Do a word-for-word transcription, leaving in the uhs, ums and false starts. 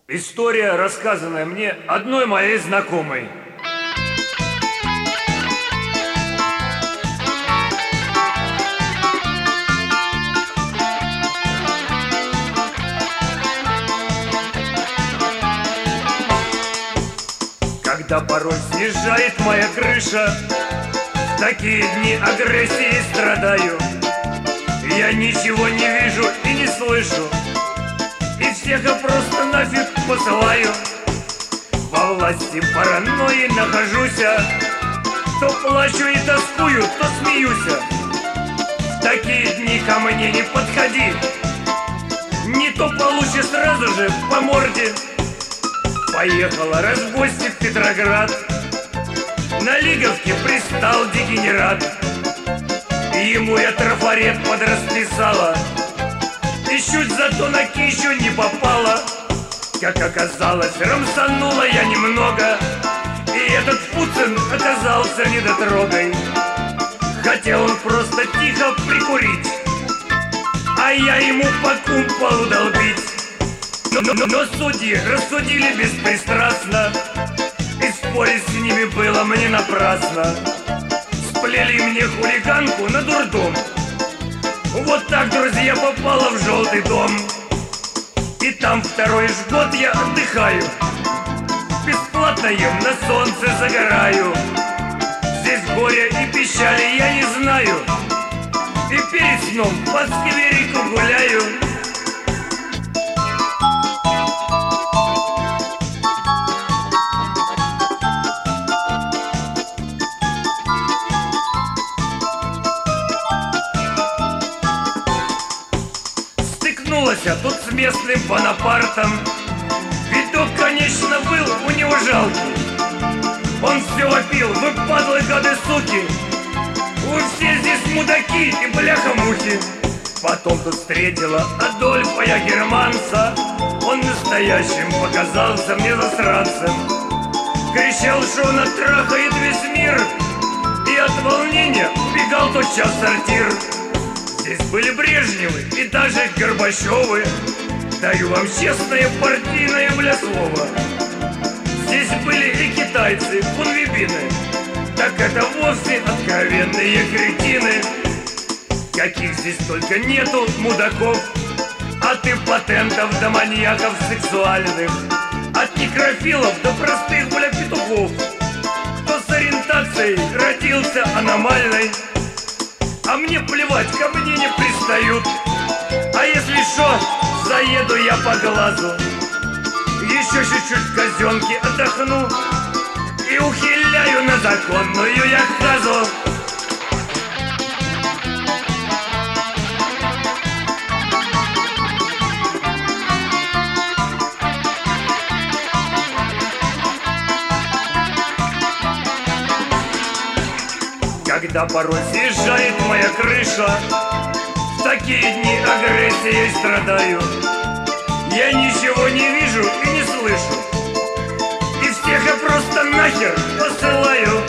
История, рассказанная мне одной моей знакомой. Когда порой съезжает моя крыша, в такие дни агрессии страдаю. Я ничего не вижу и не слышу, и всех я просто нафиг посылаю. Во власти паранойи нахожусь, то плачу и тоскую, то смеюсь. В такие дни ко мне не подходи, не то получишь сразу же по морде. Поехала раз в гости в Петроград, на Лиговке пристал дегенерат. Ему я трафарет подрасписала, и чуть зато на кищу не попала. Как оказалось, рамсанула я немного, и этот Пуцин оказался недотрогой. Хотел он просто тихо прикурить, а я ему по кумполу долбить. Но, но, но судьи рассудили беспристрастно, и спорить с ними было мне напрасно. Сплели мне хулиганку на дурдом. Вот так, друзья, попала в желтый дом. И там второй ж год я отдыхаю, бесплатно ем, на солнце загораю. Здесь горя и печали я не знаю, и перед сном по скверику гуляю. А тут с местным Бонапартом. Видок, конечно, был у него жалкий. Он все вопил: вы падлы, гады, суки, вы все здесь мудаки и бляха-мухи. Потом тут встретила Адольфа я германца. Он настоящим показался мне засранцем. Кричал, что он оттрахает весь мир, и от волнения убегал тотчас в сортир. Здесь были Брежневы и даже Горбачевы. Даю вам честное партийное бля слово. Здесь были и китайцы, хунвейбины. Так это вовсе откровенные кретины. Каких здесь только нету мудаков, от импотентов до маньяков сексуальных, от некрофилов до простых бля петухов. Кто с ориентацией родился аномальной, а мне плевать, ко мне не пристают. А если шо, заеду я по глазу, еще чуть-чуть в казенке отдохну и ухиляю на законную я хазу. Когда порой съезжает моя крыша, в такие дни агрессией страдаю. Я ничего не вижу и не слышу, и всех я просто нахер посылаю.